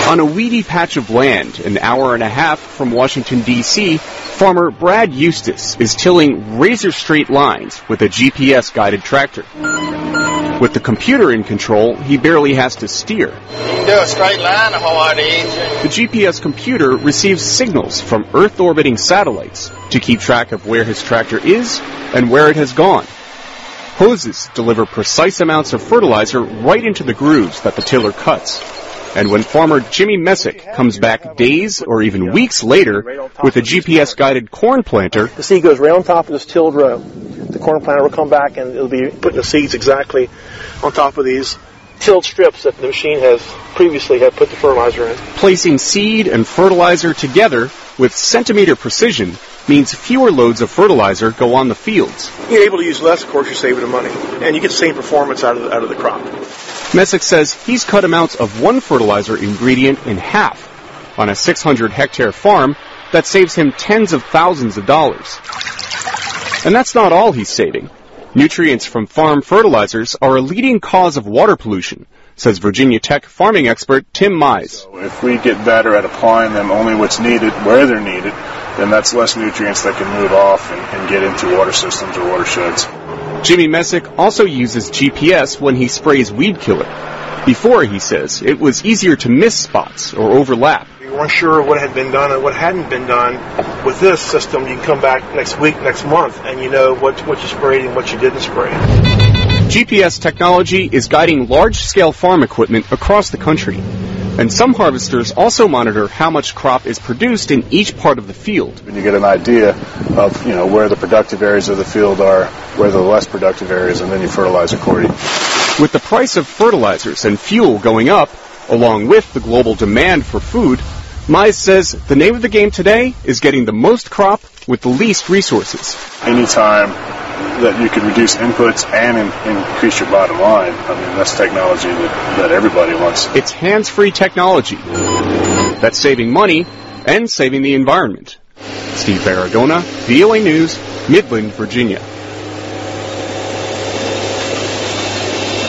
On a weedy patch of land an hour and a half from Washington, D.C., farmer Brad Eustace is tilling razor-straight lines with a GPS-guided tractor. With the computer in control, he barely has to steer. You can do a straight line a whole lot easier. The GPS computer receives signals from Earth-orbiting satellites to keep track of where his tractor is and where it has gone. Hoses deliver precise amounts of fertilizer right into the grooves that the tiller cuts. And when farmer Jimmy Messick comes back days or even weeks later with a GPS-guided corn planter, the seed goes right on top of this tilled row. The corn planter will come back and it'll be putting the seeds exactly on top of these tilled strips that the machine has previously had put the fertilizer in. Placing seed and fertilizer together with centimeter precision means fewer loads of fertilizer go on the fields. You're able to use less, of course, you're saving the money, and you get the same performance out of the crop. Messick says he's cut amounts of one fertilizer ingredient in half on a 600-hectare farm that saves him tens of thousands of dollars. And that's not all he's saving. Nutrients from farm fertilizers are a leading cause of water pollution, says Virginia Tech farming expert Tim Mize. So if we get better at applying them only what's needed, where they're needed, then that's less nutrients that can move off and get into water systems or watersheds. Jimmy Messick also uses GPS when he sprays weed killer. Before, he says, it was easier to miss spots or overlap. You weren't sure what had been done and what hadn't been done. With this system, you can come back next week, next month, and you know what you sprayed and what you didn't spray. GPS technology is guiding large-scale farm equipment across the country. And some harvesters also monitor how much crop is produced in each part of the field. When you get an idea of, where the productive areas of the field are, where the less productive areas, and then you fertilize accordingly. With the price of fertilizers and fuel going up, along with the global demand for food, Mize says the name of the game today is getting the most crop with the least resources. Anytime that you can reduce inputs and increase your bottom line, that's technology that everybody wants. It's hands-free technology that's saving money and saving the environment. Steve Baragona, VOA News, Midland, Virginia.